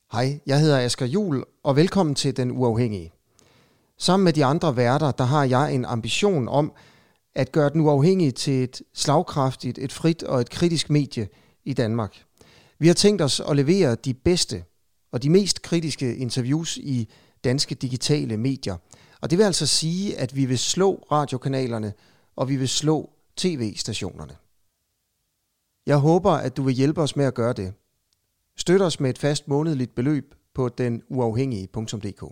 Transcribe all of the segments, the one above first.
Hej, jeg hedder Asger Juhl, og velkommen til Den Uafhængige. Sammen med de andre værter, der har jeg en ambition om at gøre Den Uafhængige til et slagkraftigt, et frit og et kritisk medie i Danmark. Vi har tænkt os at levere de bedste og de mest kritiske interviews i danske digitale medier. Og det vil altså sige, at vi vil slå radiokanalerne, og vi vil slå tv-stationerne. Jeg håber, at du vil hjælpe os med at gøre det. Støt os med et fast månedligt beløb på denuafhængige.dk.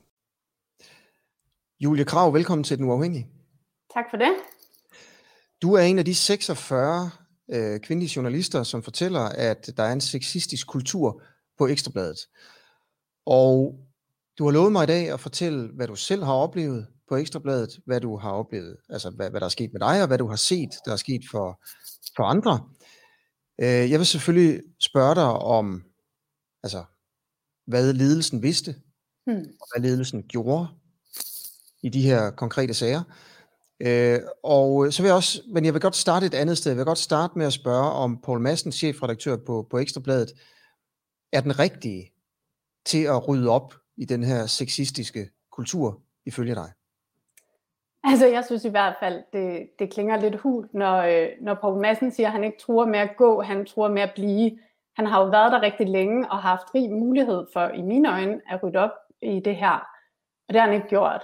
Julie Krag, velkommen til Den Uafhængige. Tak for det. Du er en af de 46 kvindelige journalister, som fortæller, at der er en sexistisk kultur på Ekstra Bladet. Og du har lovet mig i dag at fortælle, hvad du selv har oplevet på Ekstra Bladet, hvad du har oplevet, altså hvad der er sket med dig, og hvad du har set, der er sket for andre. Jeg vil selvfølgelig spørge dig om, altså, hvad ledelsen vidste, og hvad ledelsen gjorde i de her konkrete sager. Og så vil jeg også, men jeg vil godt starte et andet sted. Jeg vil godt starte med at spørge, om Poul Madsen, chefredaktør på Ekstra Bladet, er den rigtige til at rydde op i den her sexistiske kultur, ifølge dig? Altså, jeg synes i hvert fald, det klinger lidt hult, når Poul Madsen siger, at han ikke truer med at gå, han truer med at blive. Han har jo været der rigtig længe og har haft rig mulighed for, i mine øjne, at rydde op i det her. Og det har han ikke gjort.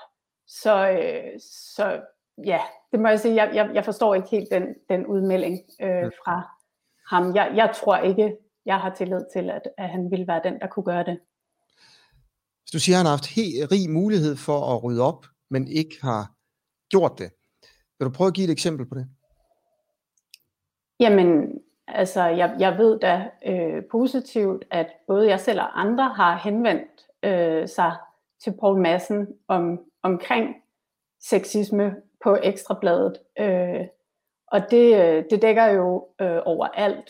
Så ja, det må jeg sige. Jeg forstår ikke helt den udmelding fra ham. Jeg tror ikke, jeg har tillid til, at han ville være den, der kunne gøre det. Hvis du siger, at han har haft rig mulighed for at rydde op, men ikke har gjort det. Vil du prøve at give et eksempel på det? Jamen, altså, jeg ved da positivt, at både jeg selv og andre har henvendt sig til Poul Madsen omkring sexisme på Ekstra Bladet. Og det dækker jo overalt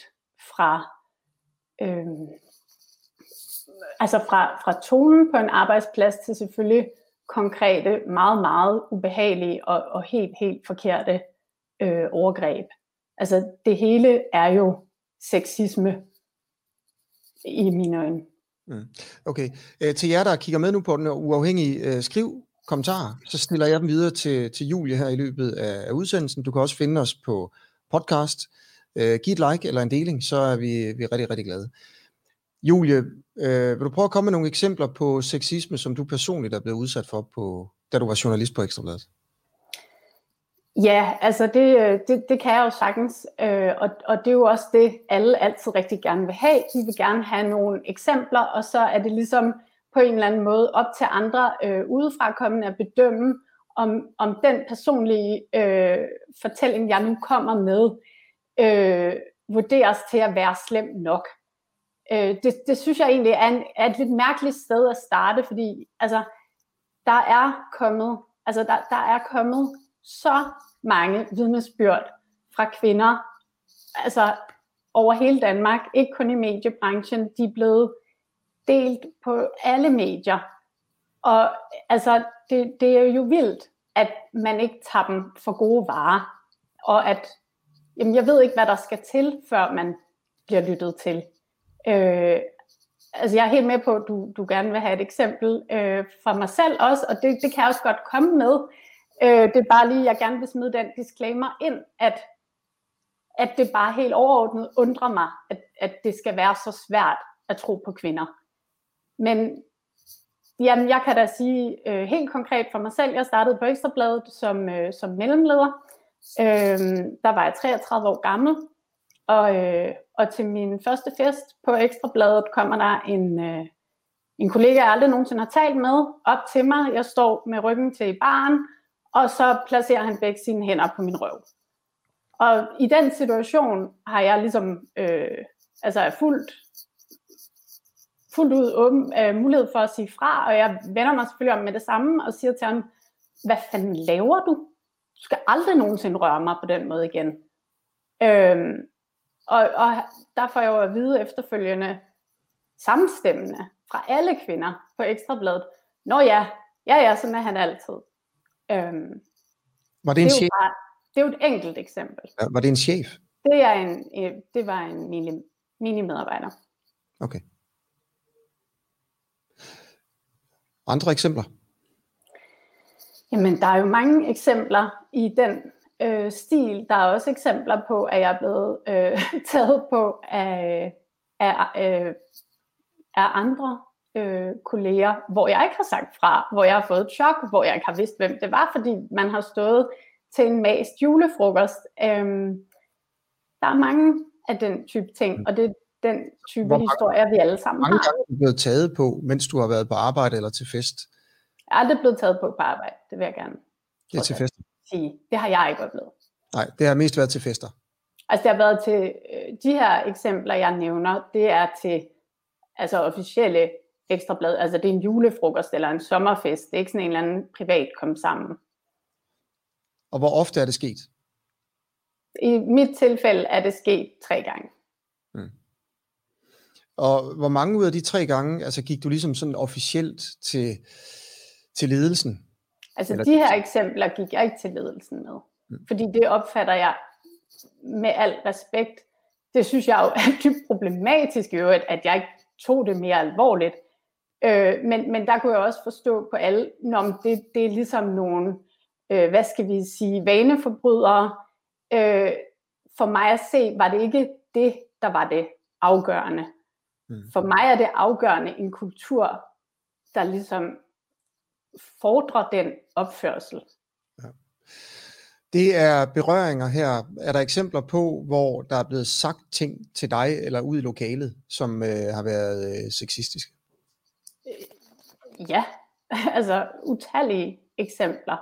fra tonen på en arbejdsplads til selvfølgelig konkrete, meget, meget ubehagelige og helt forkerte overgreb. Altså det hele er jo sexisme i mine øjne. Okay. Til jer, der kigger med nu på Den Uafhængige, skriv kommentarer, så stiller jeg dem videre til Julie her i løbet af udsendelsen. Du kan også finde os på podcast. Giv et like eller en deling, så er vi rigtig, rigtig glade. Julie, vil du prøve at komme med nogle eksempler på sexisme, som du personligt er blevet udsat for, da du var journalist på Ekstra Bladet? Ja, altså det kan jeg jo sagtens, og det er jo også det, alle altid rigtig gerne vil have. De vil gerne have nogle eksempler, og så er det ligesom på en eller anden måde op til andre udefrakommende at bedømme, om den personlige fortælling, jeg nu kommer med, vurderes til at være slem nok. Det synes jeg egentlig er et lidt mærkeligt sted at starte, fordi altså, der er kommet så mange vidnesbyrd fra kvinder, altså over hele Danmark, ikke kun i mediebranchen, de er blevet delt på alle medier. Og altså, det er jo vildt, at man ikke tager dem for gode varer, og at, jamen jeg ved ikke, hvad der skal til, før man bliver lyttet til. Altså jeg er helt med på, at du gerne vil have et eksempel fra mig selv også, og det kan jeg også godt komme med. Det er bare lige, jeg gerne vil smide den disclaimer ind, at det bare helt overordnet undrer mig, at det skal være så svært at tro på kvinder. Men jamen, jeg kan da sige helt konkret for mig selv, jeg startede på Ekstra Bladet som mellemleder. Der var jeg 33 år gammel, og til min første fest på Ekstra Bladet kommer der en kollega, jeg aldrig nogensinde har talt med, op til mig. Jeg står med ryggen til baren, og så placerer han begge sine hænder på min røv. Og i den situation har jeg ligesom fuldt ud åben mulighed for at sige fra, og jeg vender mig selvfølgelig om med det samme og siger til ham, hvad fanden laver du? Du skal aldrig nogensinde røre mig på den måde igen. Og der får jeg jo at vide efterfølgende samstemmende fra alle kvinder på Ekstra Bladet. Nå ja, sådan er han altid. Var det en chef? Det er jo et enkelt eksempel. Var det en chef? Det var en mini-medarbejder. Okay. Andre eksempler? Jamen, der er jo mange eksempler i den stil. Der er også eksempler på, at jeg er blevet taget på af andre kolleger, hvor jeg ikke har sagt fra, hvor jeg har fået et chok, hvor jeg ikke har vidst, hvem det var, fordi man har stået til en mast julefrokost. Der er mange af den type ting, og det er den type historier, vi alle sammen har. Mange gange er du blevet taget på, mens du har været på arbejde eller til fest? Jeg er aldrig blevet taget på arbejde, det vil jeg gerne det er til fester. sige. Det har jeg ikke oplevet. Nej, det har mest været til fester. Altså det har været til de her eksempler, jeg nævner, det er til altså officielle ekstrablad, altså det er en julefrokost eller en sommerfest, det er ikke sådan en eller anden privat kom sammen. Og hvor ofte er det sket? I mit tilfælde er det sket 3 gange. Og hvor mange ud af de 3 gange, altså gik du ligesom sådan officielt til ledelsen? Altså eller de her eksempler gik jeg ikke til ledelsen med. Fordi det opfatter jeg med al respekt. Det synes jeg jo er dybt problematisk i øvrigt, at jeg ikke tog det mere alvorligt. Men der kunne jeg også forstå på alle, når det er ligesom nogle, hvad skal vi sige, vaneforbrydere. For mig at se, var det ikke det, der var det afgørende. For mig er det afgørende en kultur, der ligesom fordrer den opførsel. Ja. Det er berøringer her. Er der eksempler på, hvor der er blevet sagt ting til dig eller ud i lokalet, som har været sexistiske? Ja, altså utallige eksempler.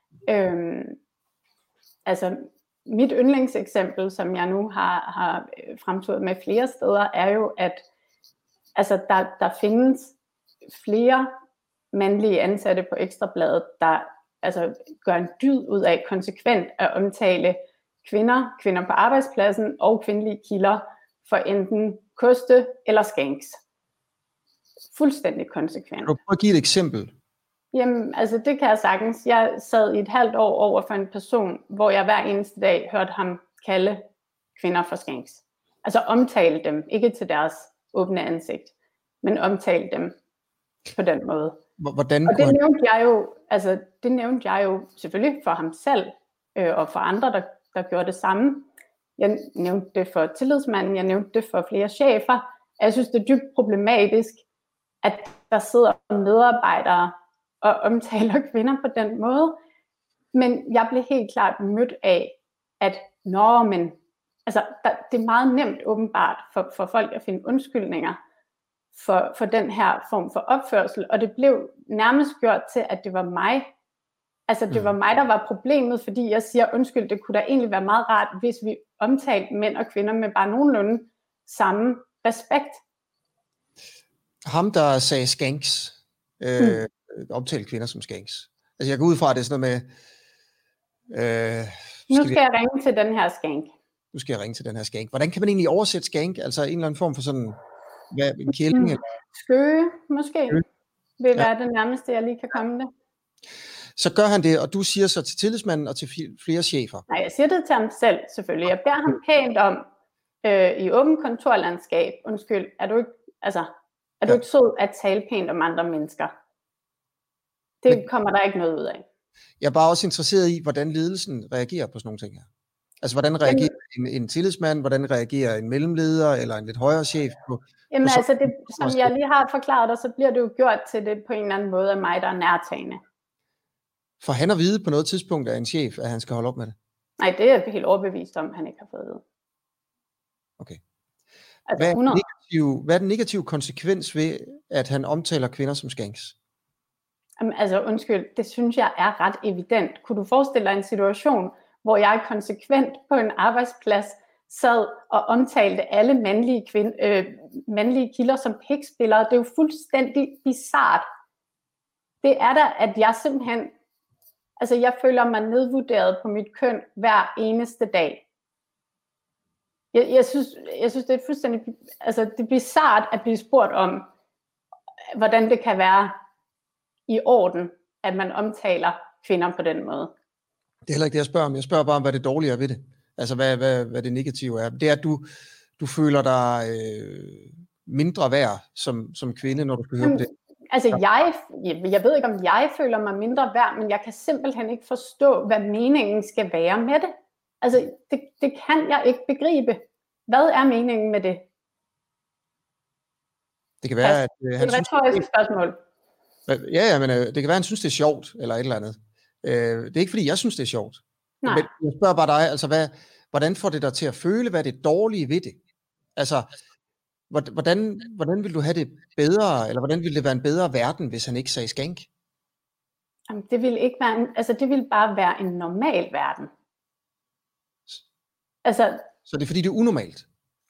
Altså mit yndlingseksempel, som jeg nu har fremturet med flere steder, er jo, at altså, der findes flere mandlige ansatte på Ekstrabladet, der altså, gør en dyd ud af konsekvent at omtale kvinder på arbejdspladsen og kvindelige kilder for enten koste eller skanks. Fuldstændig konsekvent. Kan du prøve at give et eksempel? Jamen, altså det kan jeg sagtens. Jeg sad i et halvt år over for en person, hvor jeg hver eneste dag hørte ham kalde kvinder for skanks. Altså omtale dem, ikke til deres åbne ansigt, men omtale dem på den måde. Hvordan og det nævnte jeg jo selvfølgelig for ham selv, og for andre, der gjorde det samme. Jeg nævnte det for tillidsmanden, jeg nævnte det for flere chefer. Jeg synes, det er dybt problematisk, at der sidder medarbejdere og omtaler kvinder på den måde. Men jeg blev helt klart mødt af, at det er meget nemt åbenbart for folk at finde undskyldninger for den her form for opførsel, og det blev nærmest gjort til, at det var mig. Altså det var mig, der var problemet, fordi jeg siger, undskyld, det kunne da egentlig være meget rart, hvis vi omtalte mænd og kvinder med bare nogenlunde samme respekt. Ham, der sagde skanks, omtalte kvinder som skanks. Altså jeg går ud fra, at det er sådan noget med... Nu skal jeg ringe til den her skank. Nu skal jeg ringe til den her skank. Hvordan kan man egentlig oversætte skank? Altså en eller anden form for sådan... en kælling? Skøge, måske. Vil være det nærmeste, jeg lige kan komme det. Så gør han det, og du siger så til tillidsmanden og til flere chefer? Nej, jeg siger det til ham selv, selvfølgelig. Jeg beder ham pænt om, i åbent kontorlandskab, undskyld, er du ikke sød at tale pænt om andre mennesker? Det kommer der ikke noget ud af. Jeg er bare også interesseret i, hvordan ledelsen reagerer på sådan nogle ting her. Altså, hvordan reagerer en tillidsmand, hvordan reagerer en mellemleder eller en lidt højere chef på... Jamen altså, det, som jeg lige har forklaret dig, så bliver det jo gjort til det på en eller anden måde af mig, der er nærtagende. For han har vide på noget tidspunkt af en chef, at han skal holde op med det? Nej, det er jeg helt overbevist om, han ikke har fået at vide. Okay. Altså, hvad er den negative konsekvens ved, at han omtaler kvinder som skanks? Jamen, altså, undskyld, det synes jeg er ret evident. Kunne du forestille dig en situation, hvor jeg konsekvent på en arbejdsplads sad og omtalte alle mandlige kilder som pikspillere? Det er jo fuldstændig bizart. Det er da, at jeg simpelthen... Altså, jeg føler mig nedvurderet på mit køn hver eneste dag. Jeg synes, det er fuldstændig... Altså, det er bizart at blive spurgt om, hvordan det kan være i orden, at man omtaler kvinder på den måde. Det er heller ikke det, jeg spørger om. Jeg spørger bare om, hvad det dårlige er ved det. Altså, hvad det negative er. Det er, at du føler dig mindre værd som kvinde, når du skal høre på det. Altså, jeg ved ikke, om jeg føler mig mindre værd, men jeg kan simpelthen ikke forstå, hvad meningen skal være med det. Altså, det kan jeg ikke begribe. Hvad er meningen med det? Det kan være, at det er et retorisk spørgsmål. Ja, men det kan være, at han synes, det er sjovt, eller et eller andet. Det er ikke, fordi jeg synes, det er sjovt. Nej. Men jeg spørger bare dig, altså, hvordan får det dig til at føle, hvad er det dårlige ved det? Altså, hvordan vil du have det bedre, eller hvordan ville det være en bedre verden, hvis han ikke sagde skank? Jamen, det ville ikke være det ville bare være en normal verden. Altså, så det er fordi, det er unormalt?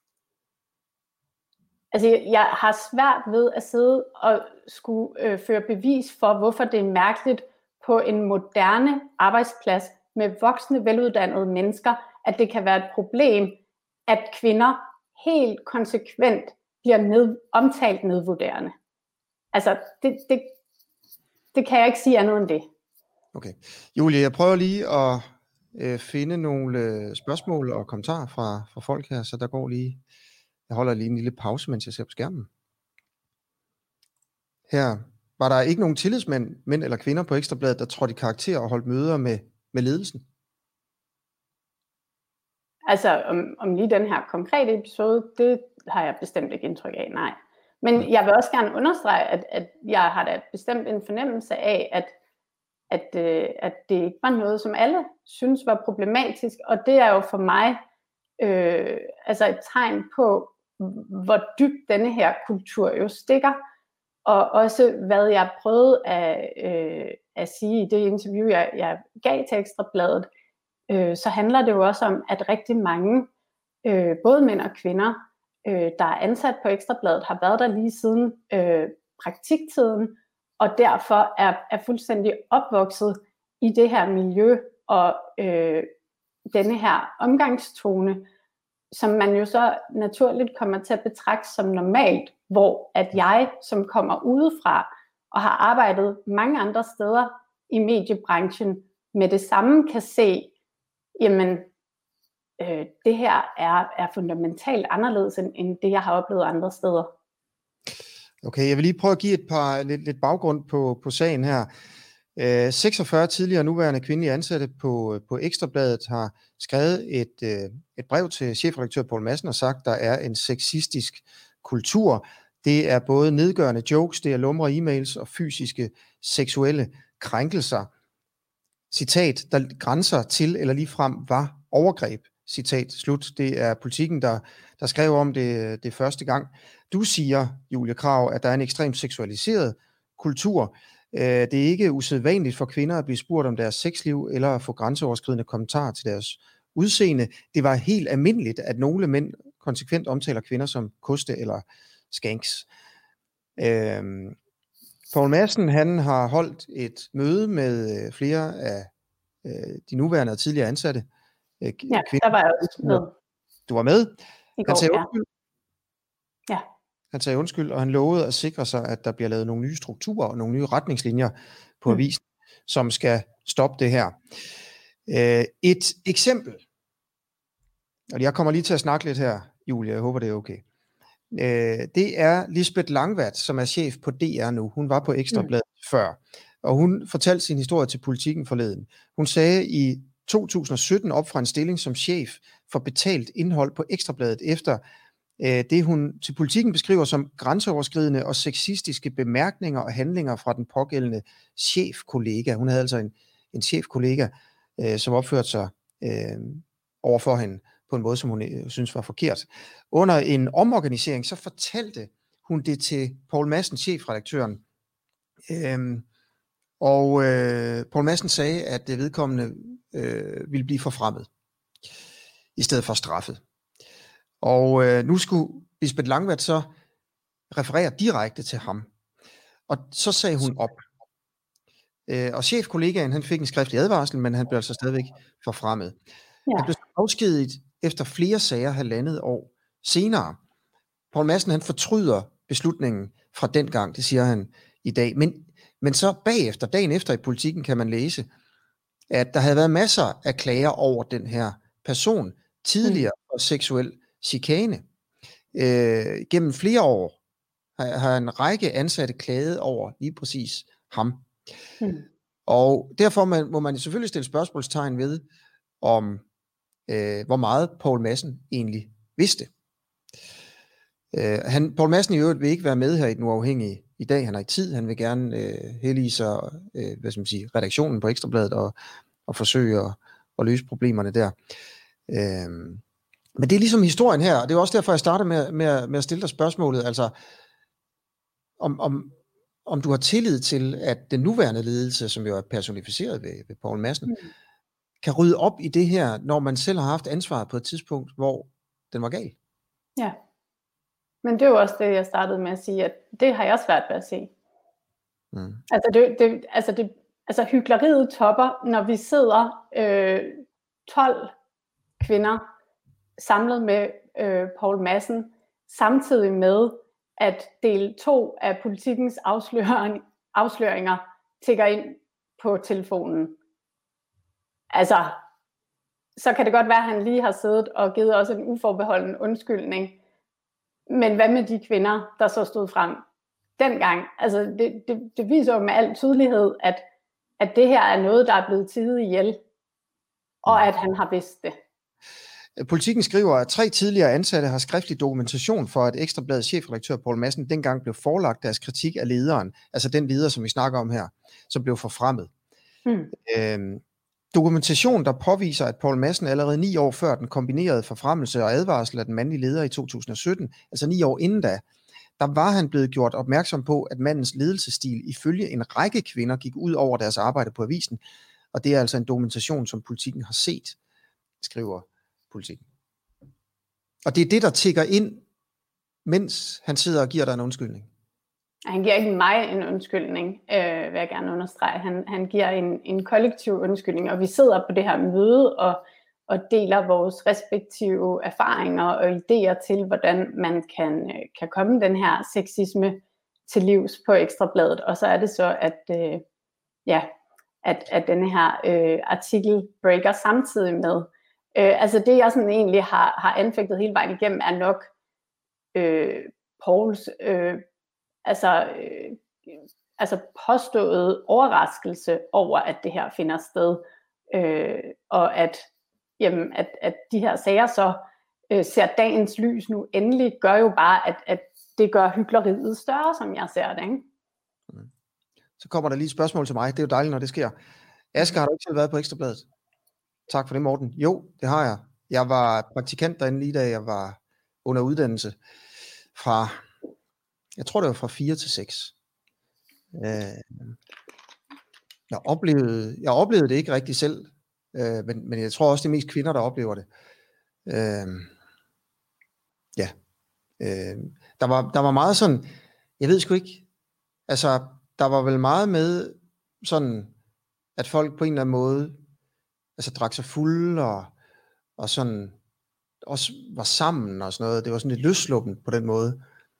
Altså, jeg har svært ved at sidde og skulle føre bevis for, hvorfor det er mærkeligt på en moderne arbejdsplads med voksne, veluddannede mennesker, at det kan være et problem, at kvinder helt konsekvent bliver omtalt nedvurderende. Altså, det kan jeg ikke sige andet end det. Okay. Julie, jeg prøver lige at finde nogle spørgsmål og kommentarer fra folk her, så der går lige... Jeg holder lige en lille pause, mens jeg ser på skærmen. Her var der ikke nogen tillidsmænd, mænd eller kvinder på Ekstra Bladet, der trådte i karakter og holdt møder med ledelsen? Altså, om lige den her konkrete episode, det har jeg bestemt ikke indtryk af, nej. Men jeg vil også gerne understrege, at jeg har da bestemt en fornemmelse af, at det ikke var noget, som alle synes var problematisk, og det er jo for mig altså et tegn på, hvor dybt denne her kultur jo stikker, og også hvad jeg prøvede at sige i det interview, jeg gav til Ekstra Bladet, så handler det jo også om, at rigtig mange, både mænd og kvinder, der er ansat på Ekstra Bladet, har været der lige siden praktiktiden, og derfor er fuldstændig opvokset i det her miljø, og denne her omgangstone, som man jo så naturligt kommer til at betragte som normalt, hvor at jeg, som kommer udefra og har arbejdet mange andre steder i mediebranchen, med det samme kan se, jamen, det her er fundamentalt anderledes end det, jeg har oplevet andre steder. Okay, jeg vil lige prøve at give lidt baggrund på sagen her. 46 tidligere nuværende kvindelige ansatte på Ekstra Bladet har skrevet et brev til chefredaktør Poul Madsen og sagt, at der er en sexistisk kultur. Det er både nedgørende jokes, det er lumre e-mails og fysiske seksuelle krænkelser. Citat, der grænser til eller ligefrem var overgreb. Citat slut. Det er Politikken, der skrev om det første gang. Du siger, Julie Krag, at der er en ekstremt seksualiseret kultur. Det er ikke usædvanligt for kvinder at blive spurgt om deres sexliv eller at få grænseoverskridende kommentarer til deres udseende. Det var helt almindeligt, at nogle mænd konsekvent omtaler kvinder som koste eller skanks. Poul Madsen, han har holdt et møde med flere af de nuværende og tidligere ansatte. Ja, der var jeg også med. Du var med? I går, ja. Han sagde undskyld, og han lovede at sikre sig, at der bliver lavet nogle nye strukturer og nogle nye retningslinjer på avisen, som skal stoppe det her. Et eksempel, og jeg kommer lige til at snakke lidt her, Julie, jeg håber det er okay. Det er Lisbeth Langvad, som er chef på DR nu. Hun var på Ekstra Bladet før, og hun fortalte sin historie til Politikken forleden. Hun sagde i 2017 op fra en stilling som chef for betalt indhold på Ekstra Bladet efter det, hun til Politikken beskriver som grænseoverskridende og sexistiske bemærkninger og handlinger fra den pågældende chefkollega. Hun havde altså en chefkollega, som opførte sig overfor hende på en måde, som hun synes var forkert. Under en omorganisering, så fortalte hun det til Poul Madsen, chefredaktøren. Poul Madsen sagde, at det vedkommende ville blive forfremmet, i stedet for straffet. Og nu skulle Lisbeth Langvad så referere direkte til ham. Og så sagde hun op. Og chefkollegaen, han fik en skriftlig advarsel, men han blev altså stadigvæk forfremmet. Ja. Han blev afskediget efter flere sager 1,5 år senere. Poul Madsen, han fortryder beslutningen fra dengang, det siger han i dag. Men så bagefter, dagen efter i Politikken, kan man læse, at der havde været masser af klager over den her person tidligere for seksuel chikane gennem flere år. har en række ansatte klaget over lige præcis ham. Og derfor må man selvfølgelig stille spørgsmålstegn ved, om hvor meget Poul Madsen egentlig vidste. Poul Madsen i øvrigt vil ikke være med her i Den Uafhængige i dag. Han har ikke tid. Han vil gerne hellige sig redaktionen på Ekstrabladet og forsøge at løse problemerne der. Men det er ligesom historien her, og det er også derfor, jeg starter med at stille dig spørgsmålet, altså om du har tillid til, at den nuværende ledelse, som jo er personificeret ved Poul Madsen, kan rydde op i det her, når man selv har haft ansvaret på et tidspunkt, hvor den var gal. Ja, men det er jo også det, jeg startede med at sige, at det har jeg svært ved at se. Altså hykleriet topper, når vi sidder 12 kvinder samlet med Poul Madsen, samtidig med, at del 2 af Politikens afsløringer tikker ind på telefonen. Altså, så kan det godt være, at han lige har siddet og givet os en uforbeholden undskyldning. Men hvad med de kvinder, der så stod frem dengang? Altså, det viser jo med al tydelighed, at det her er noget, der er blevet tidet ihjel, og at han har vidst det. Politikken skriver, at 3 tidligere ansatte har skriftlig dokumentation for, at Ekstrabladets chefredaktør Poul Madsen dengang blev forelagt deres kritik af lederen, altså den leder, som vi snakker om her, som blev forfremmet. Dokumentation, der påviser, at Poul Madsen allerede 9 år før den kombinerede forfremmelse og advarsel af den mandlige leder i 2017, altså 9 år inden da, der var han blevet gjort opmærksom på, at mandens ledelsesstil ifølge en række kvinder gik ud over deres arbejde på avisen, og det er altså en dokumentation, som Politikken har set, skriver Politikken. Og det er det, der tikker ind, mens han sidder og giver dig en undskyldning. Han giver ikke mig en undskyldning, vil jeg gerne understrege. Han giver en kollektiv undskyldning, og vi sidder på det her møde og deler vores respektive erfaringer og idéer til, hvordan man kan komme den her sexisme til livs på Ekstrabladet. Og så er det så, at denne her artikel breaker samtidig med. Altså det, jeg sådan egentlig har anfægtet hele vejen igennem, er nok Pauls påstået overraskelse over, at det her finder sted, og at de her sager så ser dagens lys nu endelig, gør jo bare, at det gør hykleriet større, som jeg ser det, ikke? Så kommer der lige et spørgsmål til mig. Det er jo dejligt, når det sker. Asger, har du ikke selv været på Ekstrabladet? Tak for det, Morten. Jo, det har jeg. Jeg var praktikant derinde lige da jeg var under uddannelse fra, jeg tror det var fra 4 til 6. Jeg oplevede det ikke rigtig selv, men jeg tror også, det er mest kvinder, der oplever det. Der var meget sådan, jeg ved sgu ikke, altså der var vel meget med sådan, at folk på en eller anden måde altså drak sig fulde og sådan også var sammen og sådan noget. Det var sådan lidt løssluppent på den måde.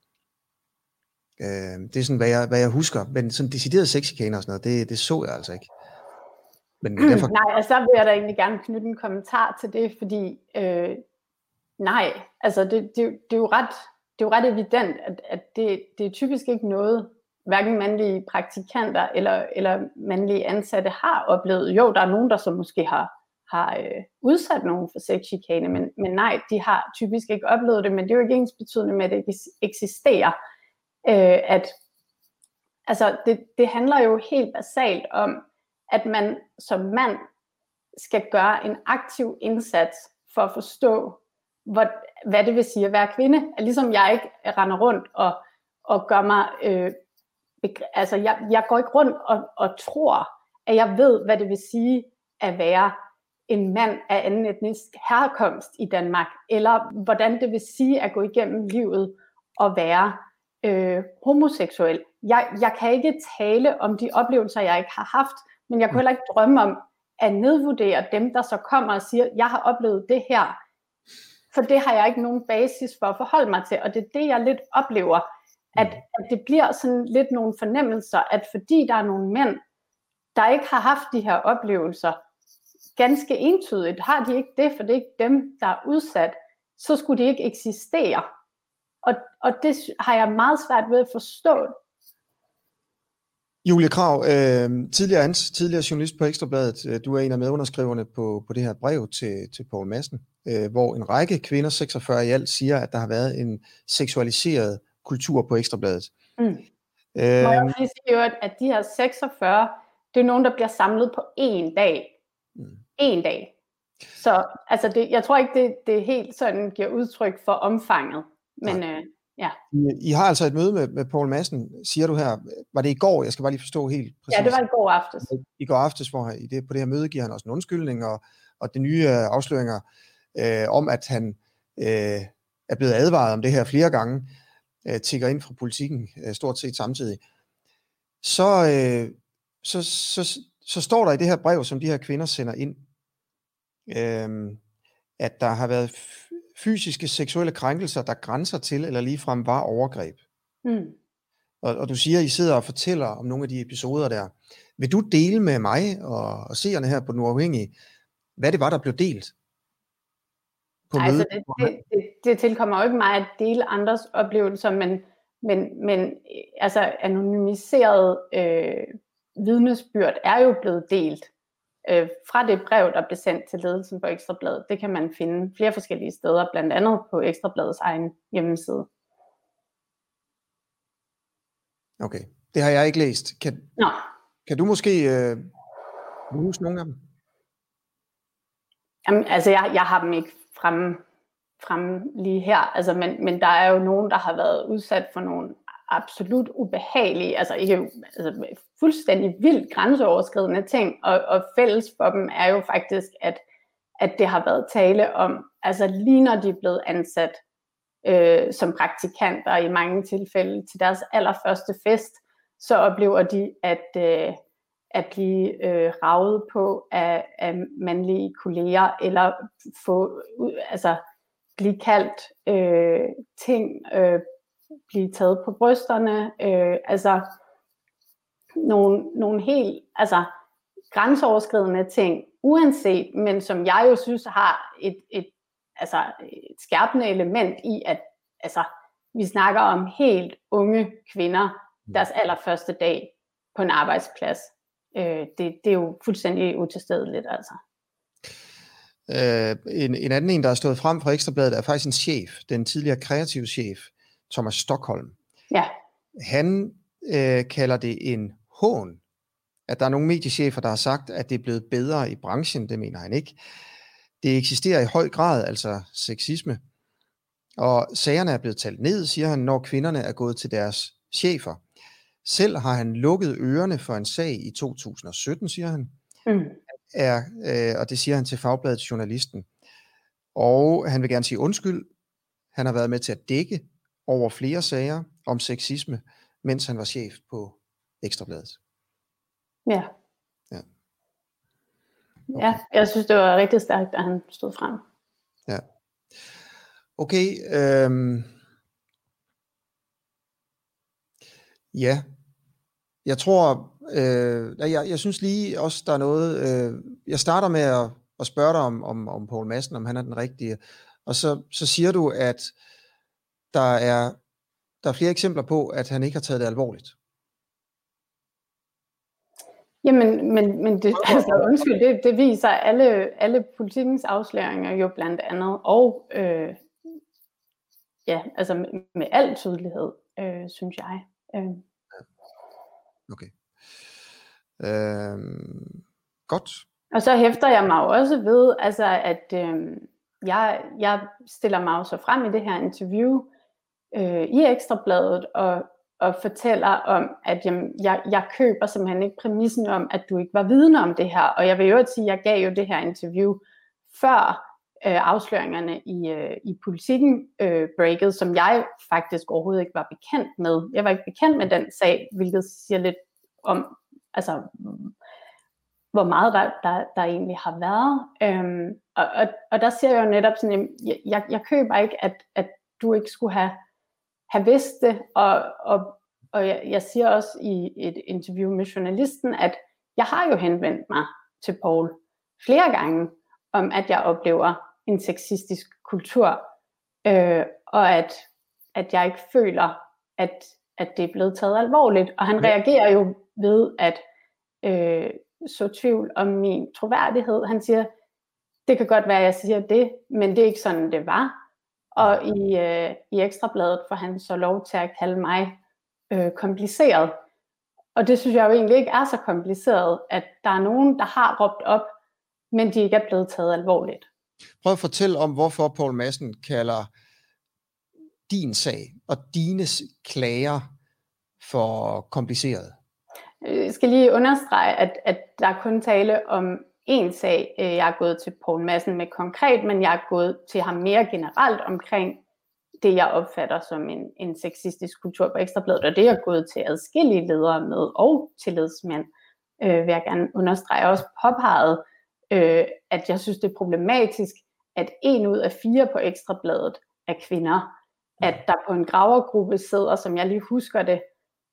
Det er sådan, hvad jeg husker. Men sådan decideret sexchikane og sådan noget, det så jeg altså ikke. Men derfor... Nej, altså vil jeg da egentlig gerne knytte en kommentar til det, fordi nej, altså det er jo ret evident, at det er typisk ikke noget, hverken mandlige praktikanter eller mandlige ansatte har oplevet. Jo, der er nogen, der så måske har udsat nogen for sexchikane, men nej, de har typisk ikke oplevet det, men det er jo ikke ensbetydende med, at det ikke eksisterer. Det handler jo helt basalt om, at man som mand skal gøre en aktiv indsats for at forstå, hvad det vil sige at være kvinde. Ligesom jeg ikke render rundt og gør mig... jeg går ikke rundt og tror, at jeg ved, hvad det vil sige at være en mand af anden etnisk herkomst i Danmark, eller hvordan det vil sige at gå igennem livet og være homoseksuel. Jeg kan ikke tale om de oplevelser, jeg ikke har haft, men jeg kunne heller ikke drømme om at nedvurdere dem, der så kommer og siger, jeg har oplevet det her, for det har jeg ikke nogen basis for at forholde mig til, og det er det, jeg lidt oplever, at det bliver sådan lidt nogle fornemmelser, at fordi der er nogle mænd, der ikke har haft de her oplevelser, ganske entydigt har de ikke det, for det er ikke dem, der er udsat, så skulle de ikke eksistere. og det har jeg meget svært ved at forstå. Julie Krag, tidligere journalist på Ekstra Bladet, du er en af medunderskriverne på det her brev til Poul Madsen, hvor en række kvinder, 46 i alt, siger, at der har været en seksualiseret kultur på Ekstra Bladet. Må jeg lige sige, at de her 46, det er nogen, der bliver samlet på én dag. En dag. Så altså jeg tror ikke, det helt sådan giver udtryk for omfanget. Men ja. I har altså et møde med Poul Madsen, siger du her. Var det i går? Jeg skal bare lige forstå helt præcis. Ja, det var i går aftes. I går aftes, hvor på det her møde giver han også en undskyldning, og de nye afsløringer om, at han er blevet advaret om det her flere gange, tikker ind fra Politikken stort set samtidig. Så står der i det her brev, som de her kvinder sender ind, at der har været fysiske seksuelle krænkelser, der grænser til eller ligefrem var overgreb. Og du siger, at I sidder og fortæller om nogle af de episoder der. Vil du dele med mig og seerne her på Den Uafhængige, hvad det var, der blev delt? Altså, det tilkommer jo ikke mig at dele andres oplevelser, men altså anonymiseret vidnesbyrd er jo blevet delt fra det brev, der blev sendt til ledelsen på Ekstra Bladet. Det kan man finde flere forskellige steder, blandt andet på Ekstra Bladets egen hjemmeside. Okay, det har jeg ikke læst. Kan du måske huske nogle af dem? Jamen, altså jeg har dem ikke fremme lige her, altså, men der er jo nogen, der har været udsat for nogle absolut ubehagelige, altså fuldstændig vildt grænseoverskridende ting, og fælles for dem er jo faktisk, at det har været tale om, altså lige når de er blevet ansat som praktikanter i mange tilfælde til deres allerførste fest, så oplever de at blive raget på af mandlige kolleger, eller blive kaldt ting, blive taget på brysterne, nogle helt grænseoverskridende ting, uanset, men som jeg jo synes har et skærpende element i, at vi snakker om helt unge kvinder, deres allerførste dag på en arbejdsplads. Det er jo fuldstændig utilstedeligt, altså. En anden, der er stået frem fra Ekstra Bladet, er faktisk en chef, den tidligere kreative chef, Thomas Stockholm. Ja. Han kalder det en hån, at der er nogle mediechefer, der har sagt, at det er blevet bedre i branchen. Det mener han ikke. Det eksisterer i høj grad, altså sexisme. Og sagerne er blevet talt ned, siger han, når kvinderne er gået til deres chefer. Selv har han lukket ørerne for en sag i 2017, siger han. Og det siger han til Fagbladet Journalisten. Og han vil gerne sige undskyld. Han har været med til at dække over flere sager om sexisme, mens han var chef på Ekstra Bladet. Ja. Okay. Ja, jeg synes, det var rigtig stærkt, da han stod frem. Ja. Okay. Ja. Jeg tror, jeg synes lige også, der er noget, jeg starter med at spørge dig om Poul Madsen, om han er den rigtige, og så siger du, at der er flere eksempler på, at han ikke har taget det alvorligt. Jamen, men det, altså, undskyld, det viser alle Politikens afsløringer jo blandt andet, og med al tydelighed, synes jeg. Okay. Godt. Og så hæfter jeg mig også ved, altså, at jeg stiller mig også frem i det her interview i Ekstra Bladet og fortæller om, at jeg køber simpelthen ikke præmissen om, at du ikke var vidne om det her. Og jeg vil jo sige, at jeg gav jo det her interview før afsløringerne i Politikken breaket, som jeg faktisk overhovedet ikke var bekendt med. Jeg var ikke bekendt med den sag, hvilket siger lidt om, altså, hvor meget der egentlig har været. Og der siger jeg jo netop sådan, jeg køber ikke, at du ikke skulle have vidst det, og jeg siger også i et interview med journalisten, at jeg har jo henvendt mig til Poul flere gange, om at jeg oplever en sexistisk kultur, og at at jeg ikke føler, at det er blevet taget alvorligt. Og han reagerer jo ved at så tvivl om min troværdighed. Han siger, det kan godt være, at jeg siger det, men det er ikke sådan, det var. Og i Ekstrabladet får han så lov til at kalde mig kompliceret. Og det synes jeg jo egentlig ikke er så kompliceret, at der er nogen, der har råbt op, men de ikke er blevet taget alvorligt. Prøv at fortælle om, hvorfor Poul Madsen kalder din sag og dines klager for kompliceret. Jeg skal lige understrege, at der er kun tale om én sag. Jeg er gået til Poul Madsen med konkret, men jeg er gået til ham mere generelt omkring det, jeg opfatter som en sexistisk kultur på Ekstrabladet, og det er gået til adskillige ledere med og tillidsmænd, vil jeg gerne understrege. Jeg har også påpeget, at jeg synes, det er problematisk, at 1 ud af 4 på Ekstrabladet er kvinder. At der på en gravergruppe sidder, som jeg lige husker det,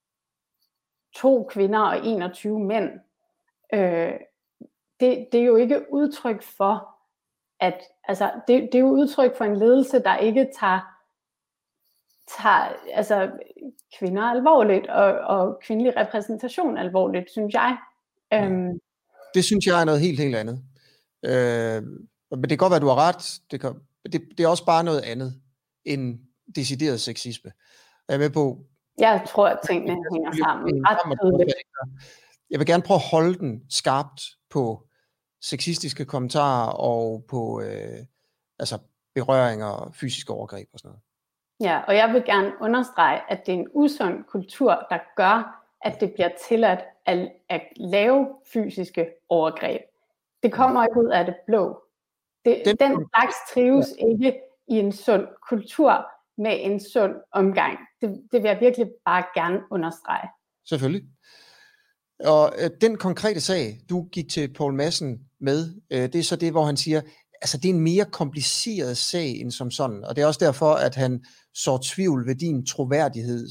2 kvinder og 21 mænd. Det er jo ikke udtryk for, det er jo udtryk for en ledelse, der ikke tager kvinder alvorligt, og kvindelig repræsentation alvorligt, synes jeg. Det synes jeg er noget helt andet. Men det kan godt være, du har ret. Det er også bare noget andet end decideret sexisme. Jeg er med på. Jeg tror, at tingene hænger sammen ret tydeligt. Jeg vil gerne prøve at holde den skarpt på sexistiske kommentarer og på berøringer og fysiske overgreb og sådan noget. Ja, og jeg vil gerne understrege, at det er en usund kultur, der gør, at det bliver tilladt at lave fysiske overgreb. Det kommer ikke ud af det blå. Den slags trives ikke i en sund kultur med en sund omgang. Det vil jeg virkelig bare gerne understrege. Selvfølgelig. Og den konkrete sag, du gik til Poul Madsen med, det er så det, hvor han siger, altså det er en mere kompliceret sag end som sådan, og det er også derfor, at han sår tvivl ved din troværdighed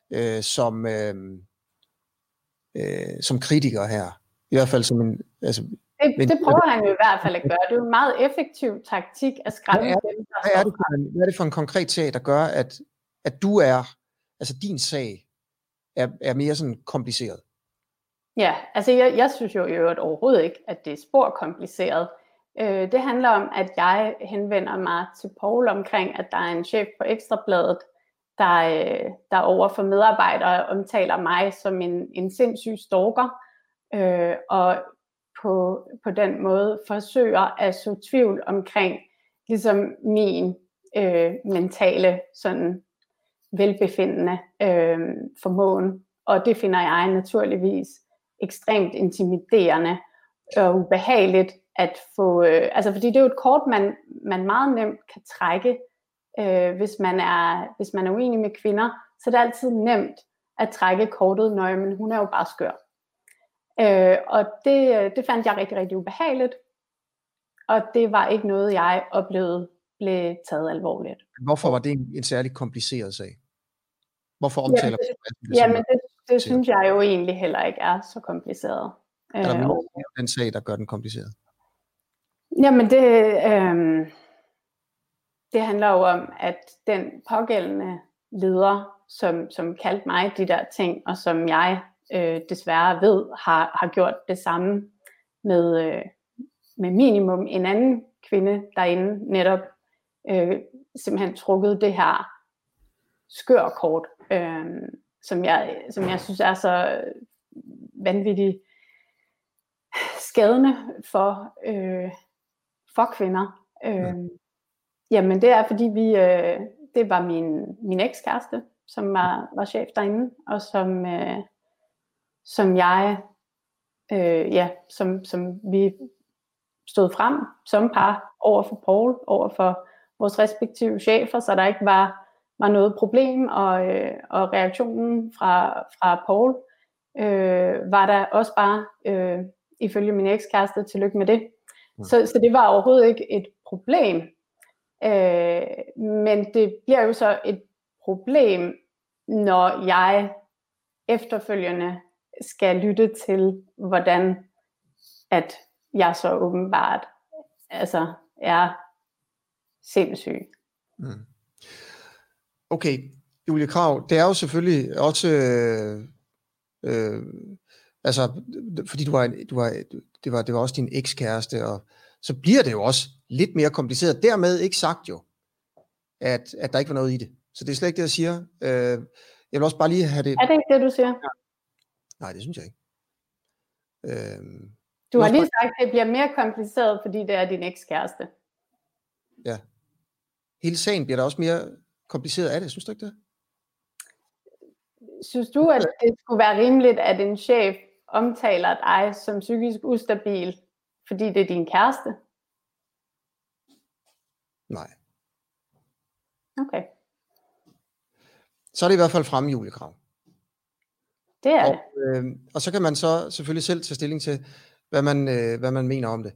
som kritiker her. I hvert fald som en... Det prøver han jo i hvert fald at gøre. Det er jo en meget effektiv taktik at skræmme dem. Hvad er det for en konkret sag, der gør, at du din sag er mere sådan kompliceret? Ja, altså jeg synes jo i øvrigt overhovedet ikke, at det er spor kompliceret. Det handler om, at jeg henvender mig til Poul omkring, at der er en chef på Ekstrabladet, der overfor medarbejdere omtaler mig som en sindssyg stalker, og på den måde forsøger at så tvivl omkring ligesom min mentale sådan velbefindende formåen. Og det finder jeg naturligvis ekstremt intimiderende og ubehageligt at få, fordi det er jo et kort, man meget nemt kan trække, hvis man er uenig med kvinder, så det er altid nemt at trække kortet, men hun er jo bare skør. Og det fandt jeg rigtig, rigtig ubehageligt, og det var ikke noget, jeg oplevede blev taget alvorligt. Hvorfor var det en særlig kompliceret sag? Hvorfor omtaler du Jamen, det synes jeg jo egentlig heller ikke er så kompliceret. Er der noget den sag, der gør den kompliceret? Jamen, det handler jo om, at den pågældende leder, som kaldte mig de der ting, og som jeg desværre ved, har gjort det samme med minimum en anden kvinde derinde, netop simpelthen trukket det her skørkort, som jeg synes er så vanvittigt skadende for kvinder. Jamen det er fordi det var min ekskæreste, som var chef derinde, og som vi stod frem som par over for Poul, over for vores respektive chefer, så der ikke var noget problem, og reaktionen fra Poul var der også bare, ifølge min ekskæreste, tillykke med det. Så det var overhovedet ikke et problem. Men det bliver jo så et problem, når jeg efterfølgende skal lytte til, hvordan at jeg så åbenbart er sindssyg. Okay, Julie Krag, det er jo selvfølgelig også, altså, fordi det var også din ekskæreste, og så bliver det jo også lidt mere kompliceret. Dermed ikke sagt jo, at der ikke var noget i det. Så det er slet ikke det, jeg siger. Jeg vil også bare lige have det... Er det ikke det, du siger? Nej, det synes jeg ikke. Du har lige sagt, at det bliver mere kompliceret, fordi det er din ekskæreste. Ja. Hele sagen bliver da også mere kompliceret af det, synes du ikke det? Synes du, at det skulle være rimeligt, at en chef omtaler dig som psykisk ustabil, fordi det er din kæreste? Nej. Okay. Så er det i hvert fald fremme, Julie Krag. Det er det. Og så kan man så selvfølgelig selv tage stilling til, hvad man mener om det.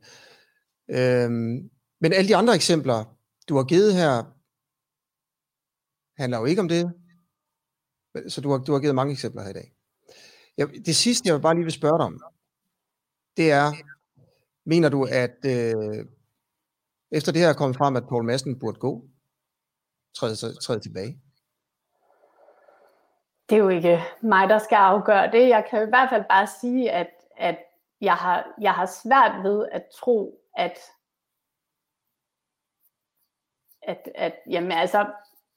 Men alle de andre eksempler, du har givet her, handler jo ikke om det. Så du har givet mange eksempler her i dag. Det sidste, jeg bare lige vil spørge dig om, det er, mener du, at efter det her er kommet frem, at Poul Madsen burde gå, træde tilbage? Det er jo ikke mig, der skal afgøre det. Jeg kan jo i hvert fald bare sige, at jeg har svært ved at tro, at jamen altså,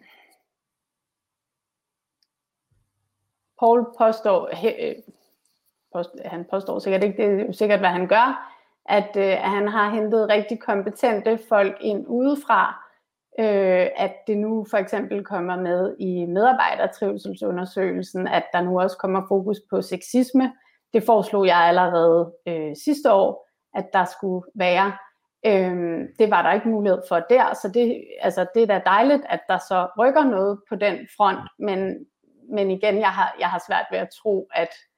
Poul påstår, han påstår sikkert ikke, det er jo sikkert, hvad han gør, at han har hentet rigtig kompetente folk ind udefra, at det nu for eksempel kommer med i medarbejdertrivselsundersøgelsen, at der nu også kommer fokus på sexisme. Det foreslog jeg allerede sidste år, at der skulle være. Det var der ikke mulighed for der, så det er da dejligt, at der så rykker noget på den front, men igen, jeg har svært ved at tro,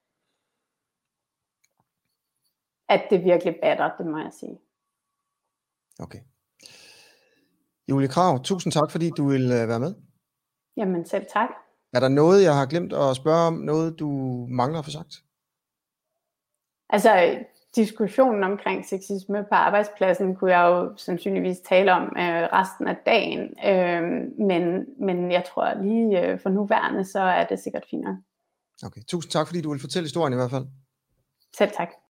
at det virkelig batter, det må jeg sige. Okay. Julie Krag, tusind tak, fordi du ville være med. Jamen selv tak. Er der noget, jeg har glemt at spørge om? Noget, du mangler at få sagt? Altså, diskussionen omkring sexisme på arbejdspladsen kunne jeg jo sandsynligvis tale om resten af dagen. Men jeg tror lige for nuværende, så er det sikkert fint nok. Okay, tusind tak, fordi du ville fortælle historien i hvert fald. Selv tak.